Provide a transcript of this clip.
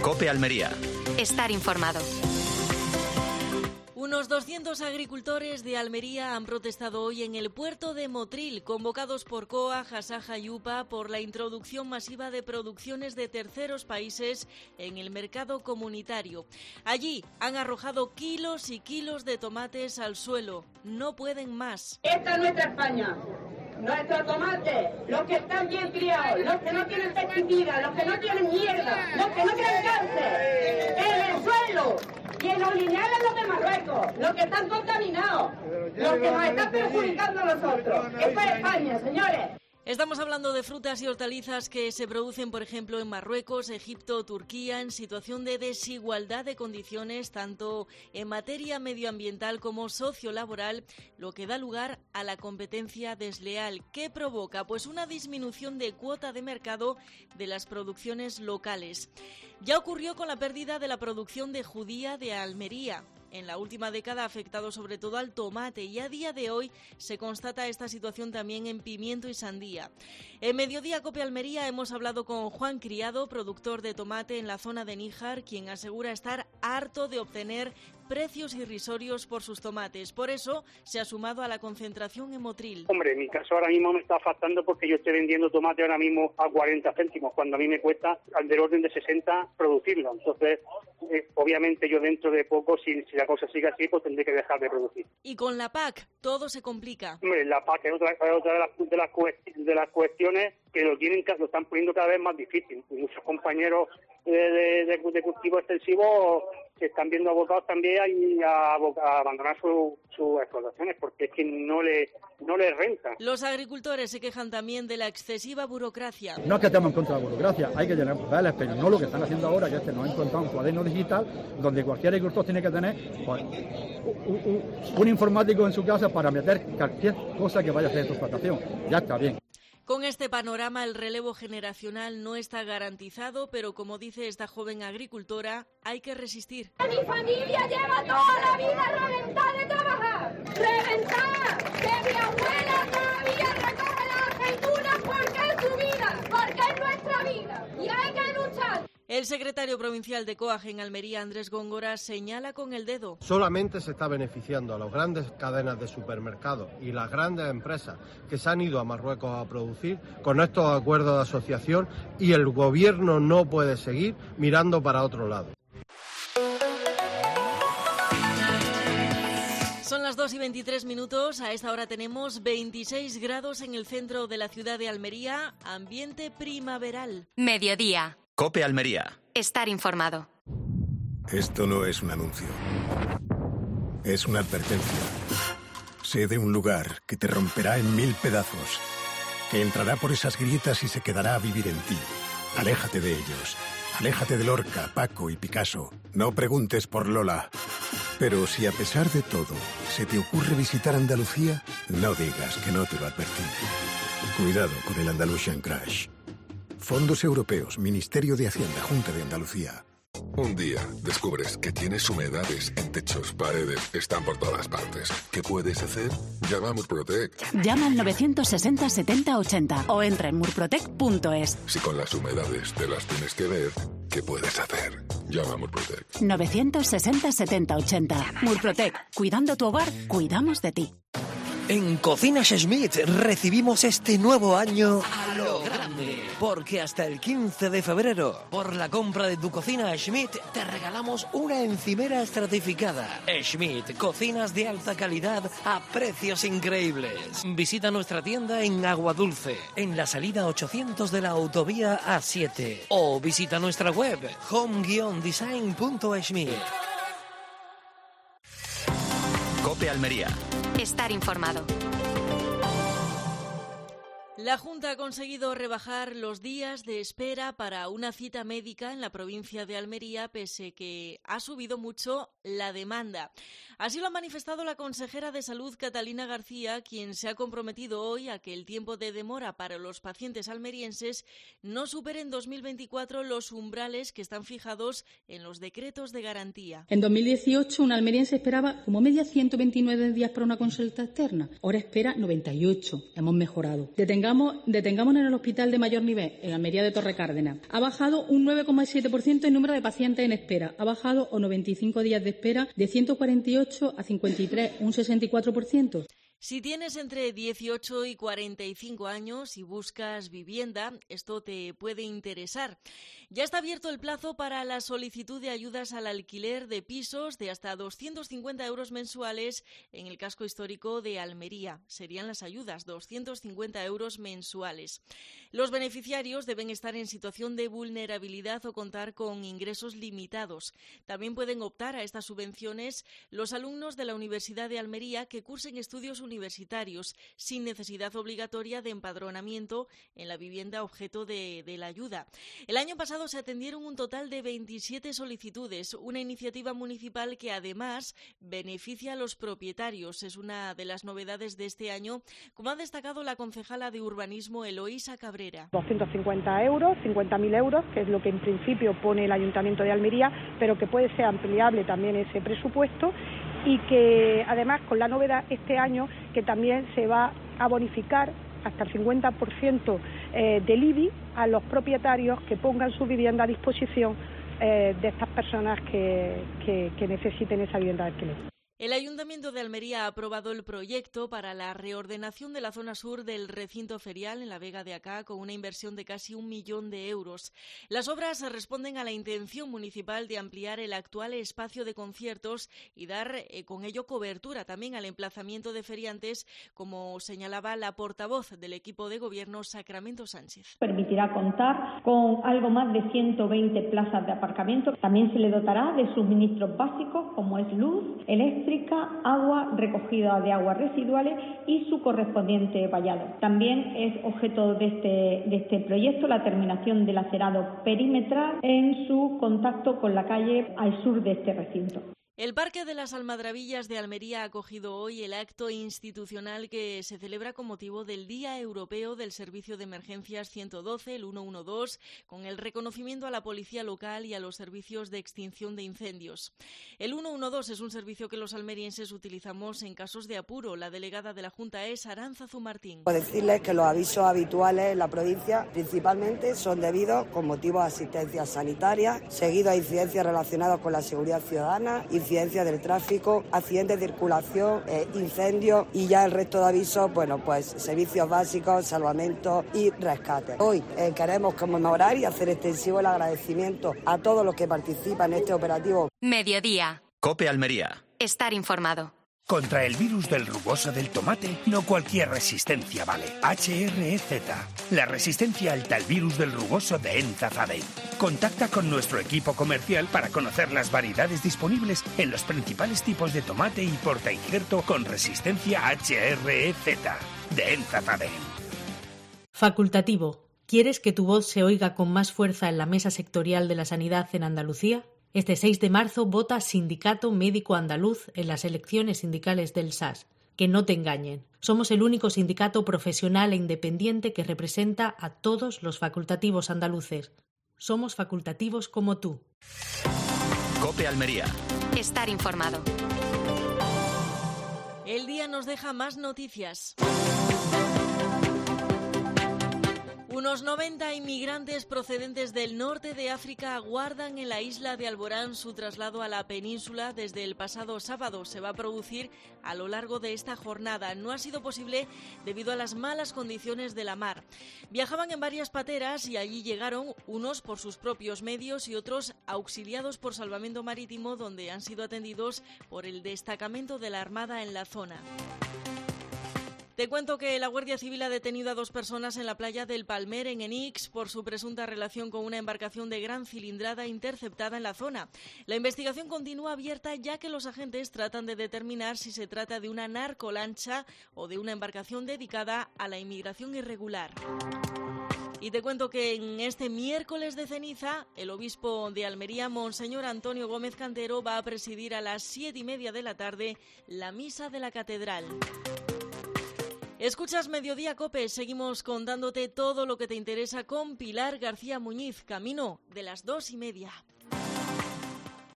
COPE Almería. Estar informado. Unos 200 agricultores de Almería han protestado hoy en el puerto de Motril, convocados por COAG, Asaja y UPA por la introducción masiva de producciones de terceros países en el mercado comunitario. Allí han arrojado kilos y kilos de tomates al suelo. No pueden más. Esta es nuestra España. Nuestros tomates, los que están bien criados, los que no tienen pesticidas, los que no tienen mierda, los que no tienen cáncer, en el suelo. Y en los lineales los de Marruecos, los que están contaminados, los que nos están perjudicando a nosotros. Esto es España, señores. Estamos hablando de frutas y hortalizas que se producen, por ejemplo, en Marruecos, Egipto, Turquía, en situación de desigualdad de condiciones, tanto en materia medioambiental como sociolaboral, lo que da lugar a la competencia desleal. ¿Qué provoca? Pues una disminución de cuota de mercado de las producciones locales. Ya ocurrió con la pérdida de la producción de judía de Almería. En la última década ha afectado sobre todo al tomate y a día de hoy se constata esta situación también en pimiento y sandía. En Mediodía COPE Almería hemos hablado con Juan Criado, productor de tomate en la zona de Níjar, quien asegura estar harto de obtener precios irrisorios por sus tomates. Por eso se ha sumado a la concentración en Motril. Hombre, en mi caso ahora mismo me está afectando porque yo estoy vendiendo tomate ahora mismo a 40 céntimos, cuando a mí me cuesta del orden de 60 producirlo. Entonces, obviamente yo dentro de poco, si la cosa sigue así, pues tendré que dejar de producir. Y con la PAC todo se complica. Hombre, la PAC es otra de las cuestiones que lo están poniendo cada vez más difícil. Y muchos compañeros de cultivo extensivo se están viendo abocados también a abandonar sus explotaciones porque es que no les renta. Los agricultores se quejan también de la excesiva burocracia. No es que estemos en contra de la burocracia, hay que llenar papeles, pero no lo que están haciendo ahora, que nos han encontrado un cuaderno digital donde cualquier agricultor tiene que tener pues, un informático en su casa para meter cualquier cosa que vaya a hacer en su explotación. Ya está bien. Con este panorama, el relevo generacional no está garantizado, pero como dice esta joven agricultora, hay que resistir. Mi familia lleva toda la vida reventada de trabajar. ¡Reventada! Que mi abuela todavía recoge las aceitunas porque es su vida, porque es nuestra vida. Y hay que luchar. El secretario provincial de COAG en Almería, Andrés Góngora, señala con el dedo. Solamente se está beneficiando a las grandes cadenas de supermercados y las grandes empresas que se han ido a Marruecos a producir con estos acuerdos de asociación y el gobierno no puede seguir mirando para otro lado. Son las 2:23. A esta hora tenemos 26 grados en el centro de la ciudad de Almería, ambiente primaveral. Mediodía. COPE Almería. Estar informado. Esto no es un anuncio. Es una advertencia. Sé de un lugar que te romperá en 1000 pedazos, que entrará por esas grietas y se quedará a vivir en ti. Aléjate de ellos. Aléjate de Lorca, Paco y Picasso. No preguntes por Lola. Pero si a pesar de todo se te ocurre visitar Andalucía, no digas que no te lo advertí. Cuidado con el Andalusian Crash. Fondos Europeos, Ministerio de Hacienda, Junta de Andalucía. Un día descubres que tienes humedades en techos, paredes, están por todas partes. ¿Qué puedes hacer? Llama a Murprotec. Llama al 960 70 80 o entra en murprotec.es. Si con las humedades te las tienes que ver, ¿qué puedes hacer? Llama a Murprotec. 960 70 80. Murprotec. Cuidando tu hogar, cuidamos de ti. En Cocinas Schmidt recibimos este nuevo año a lo grande, porque hasta el 15 de febrero, por la compra de tu cocina Schmidt, te regalamos una encimera estratificada. Schmidt, cocinas de alta calidad a precios increíbles. Visita nuestra tienda en Aguadulce, en la salida 800 de la autovía A7, o visita nuestra web home-design.schmidt. COPE Almería. Estar informado. La Junta ha conseguido rebajar los días de espera para una cita médica en la provincia de Almería, pese que ha subido mucho la demanda. Así lo ha manifestado la consejera de Salud, Catalina García, quien se ha comprometido hoy a que el tiempo de demora para los pacientes almerienses no supere en 2024 los umbrales que están fijados en los decretos de garantía. En 2018, un almeriense esperaba como media 129 días para una consulta externa. Ahora espera 98. Hemos mejorado. Detengamos detengamos en el hospital de mayor nivel, en Almería de Torrecárdenas. Ha bajado un 9,7% el número de pacientes en espera. Ha bajado a 95 días de espera de 148 a 53, un 64%. Si tienes entre 18 y 45 años y buscas vivienda, esto te puede interesar. Ya está abierto el plazo para la solicitud de ayudas al alquiler de pisos de hasta 250 euros mensuales en el casco histórico de Almería. Serían las ayudas, 250 euros mensuales. Los beneficiarios deben estar en situación de vulnerabilidad o contar con ingresos limitados. También pueden optar a estas subvenciones los alumnos de la Universidad de Almería que cursen estudios universitarios sin necesidad obligatoria de empadronamiento en la vivienda objeto de la ayuda. El año pasado se atendieron un total de 27 solicitudes, una iniciativa municipal que además beneficia a los propietarios. Es una de las novedades de este año, como ha destacado la concejala de Urbanismo Eloísa Cabrera. 250 euros, 50.000 euros, que es lo que en principio pone el Ayuntamiento de Almería, pero que puede ser ampliable también ese presupuesto. Y que además con la novedad este año que también se va a bonificar hasta el 50% del IBI a los propietarios que pongan su vivienda a disposición de estas personas que necesiten esa vivienda de alquiler. El Ayuntamiento de Almería ha aprobado el proyecto para la reordenación de la zona sur del recinto ferial en la Vega de Acá con una inversión de casi 1 millón de euros. Las obras responden a la intención municipal de ampliar el actual espacio de conciertos y dar con ello cobertura también al emplazamiento de feriantes, como señalaba la portavoz del equipo de gobierno, Sacramento Sánchez. Permitirá contar con algo más de 120 plazas de aparcamiento. También se le dotará de suministros básicos como es luz, eléctrica, agua, recogida de aguas residuales y su correspondiente vallado. También es objeto de este proyecto la terminación del acerado perimetral en su contacto con la calle al sur de este recinto. El Parque de las Almadrabillas de Almería ha acogido hoy el acto institucional que se celebra con motivo del Día Europeo del Servicio de Emergencias 112, el 112, con el reconocimiento a la policía local y a los servicios de extinción de incendios. El 112 es un servicio que los almerienses utilizamos en casos de apuro. La delegada de la Junta es Aránzazu Martín. Puedo decirles que los avisos habituales en la provincia principalmente son debidos con motivo de asistencia sanitaria, seguido a incidencias relacionadas con la seguridad ciudadana, incidencias del tráfico, accidentes de circulación, incendios y ya el resto de avisos, pues servicios básicos, salvamento y rescate. Hoy queremos conmemorar y hacer extensivo el agradecimiento a todos los que participan en este operativo. Mediodía. COPE Almería. Estar informado. Contra el virus del rugoso del tomate, no cualquier resistencia vale. HREZ, la resistencia alta al virus del rugoso de Enzafaden. Contacta con nuestro equipo comercial para conocer las variedades disponibles en los principales tipos de tomate y portainjerto con resistencia HREZ de Enzafaden. Facultativo. ¿Quieres que tu voz se oiga con más fuerza en la mesa sectorial de la sanidad en Andalucía? Este 6 de marzo vota Sindicato Médico Andaluz en las elecciones sindicales del SAS. Que no te engañen. Somos el único sindicato profesional e independiente que representa a todos los facultativos andaluces. Somos facultativos como tú. COPE Almería. Estar informado. El día nos deja más noticias. Unos 90 inmigrantes procedentes del norte de África aguardan en la isla de Alborán su traslado a la península desde el pasado sábado. Se va a producir a lo largo de esta jornada. No ha sido posible debido a las malas condiciones de la mar. Viajaban en varias pateras y allí llegaron, unos por sus propios medios y otros auxiliados por Salvamento Marítimo, donde han sido atendidos por el destacamento de la Armada en la zona. Te cuento que la Guardia Civil ha detenido a 2 personas en la playa del Palmer, en Enix, por su presunta relación con una embarcación de gran cilindrada interceptada en la zona. La investigación continúa abierta ya que los agentes tratan de determinar si se trata de una narcolancha o de una embarcación dedicada a la inmigración irregular. Y te cuento que en este miércoles de ceniza, el obispo de Almería, Monseñor Antonio Gómez Cantero, va a presidir a las 7:30 de la tarde la misa de la catedral. Escuchas Mediodía COPE, seguimos contándote todo lo que te interesa con Pilar García Muñiz, camino de las 2:30.